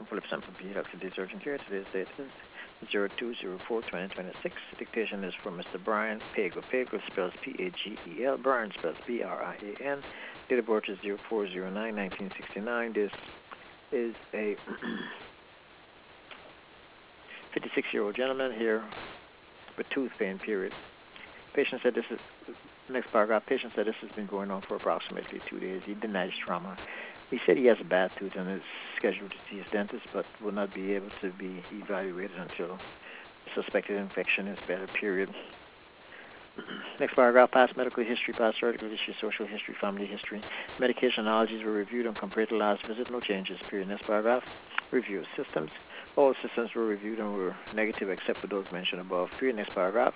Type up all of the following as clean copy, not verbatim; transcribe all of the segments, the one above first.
Philip Sample P. Health Today's Urgent Care. Today's date is 02/04/2026. Dictation is from Mr. Brian Pagel. Pagel spells P-A-G-E-L. Brian spells B-R-I-A-N. Date of birth is 04/09/1969. This is a 56-year-old gentleman here with tooth pain, period. Patient said this is, next paragraph, patient said this has been going on for approximately 2 days. He denies trauma. He said he has a bad tooth and is scheduled to see his dentist, but will not be able to be evaluated until suspected infection is better, period. Next paragraph, past medical history, past surgical history, social history, family history. Medication allergies were reviewed and compared to last visit, no changes, period. Next paragraph, review systems. All systems were reviewed and were negative except for those mentioned above, period. Next paragraph,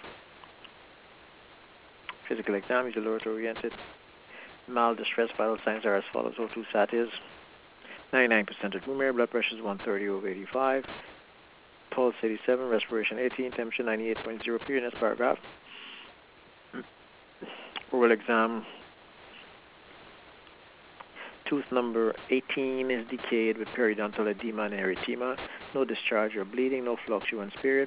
physical exam is alert-oriented. Mild distress, vital signs are as follows. O2 sat is 99% of room air, blood pressure is 130/85, pulse 87, respiration 18, temperature 98.0, period. Next paragraph. Oral exam. Tooth number 18 is decayed with periodontal edema and erythema. No discharge or bleeding, no fluctuance, period.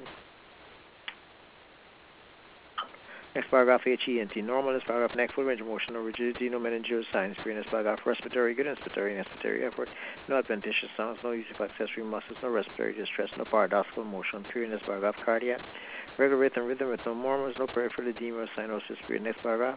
Next paragraph, HENT normal. Next paragraph, neck full range of motion, no rigidity, no meningeal signs, period. Next paragraph, respiratory good, inspiratory effort, no adventitious sounds, no use of accessory muscles, no respiratory distress, no paradoxical motion, period. Next paragraph, cardiac, regular rate and rhythm with no murmurs, no peripheral edema or cyanosis, period. Next paragraph.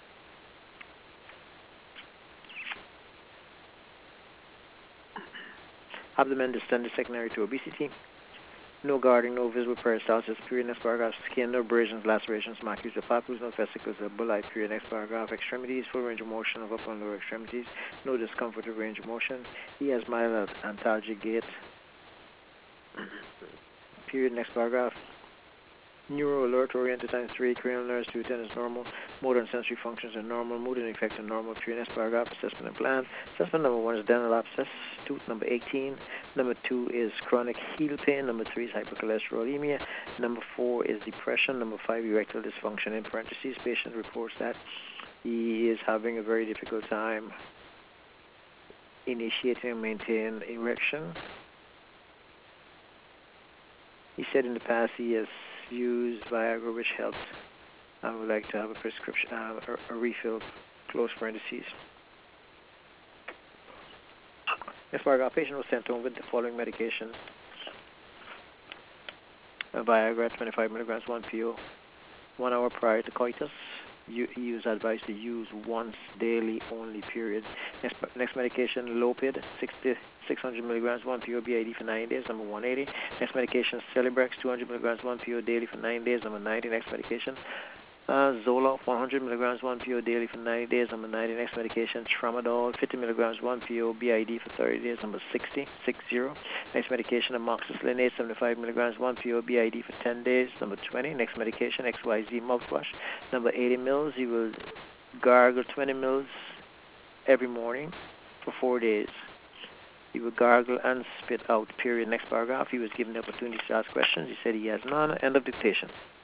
Abdomen distended secondary to obesity. No guarding, no visible peristalsis, period. Next paragraph, skin, no abrasions, lacerations, macules, or papules, no vesicles, or bulli, period. Next paragraph, extremities, full range of motion of upper and lower extremities, no discomfort of range of motion. He has mild antalgic gait, period. Next paragraph, neuro alert oriented times 3, cranial nerves 2 to 10 is normal, motor and sensory functions are normal, mood and effects are normal, period. Next paragraph, assessment and plan. Assessment number 1 is dental abscess, tooth number 18. Number 2 is chronic heel pain. Number 3 is hypercholesterolemia. Number 4 is depression. Number 5, erectile dysfunction. In parentheses, patient reports that he is having a very difficult time initiating and maintaining erection. He said in the past he has used Viagra, which helped, and would like to have a prescription, a refill, close parentheses. Next paragraph, patient was sent home with the following medications. Viagra, 25 milligrams, 1 PO, 1 hour prior to coitus. He was advised to use once daily only, period. Next medication, Lopid, 600 milligrams, 1 PO BID for 9 days, number 180. Next medication, Celebrex, 200 milligrams, 1 PO daily for 9 days, number 90. Next medication, Zoloft, 100 milligrams, 1 PO daily for 90 days, number 90. Next medication, Tramadol, 50 milligrams, 1 PO BID for 30 days, number 60. Next medication, amoxicillin, 75 milligrams, 1 PO BID for 10 days, number 20. Next medication, XYZ mouthwash, number 80 mils. He will gargle 20 mils every morning for 4 days. He will gargle and spit out, period. Next paragraph, he was given the opportunity to ask questions. He said he has none. End of dictation.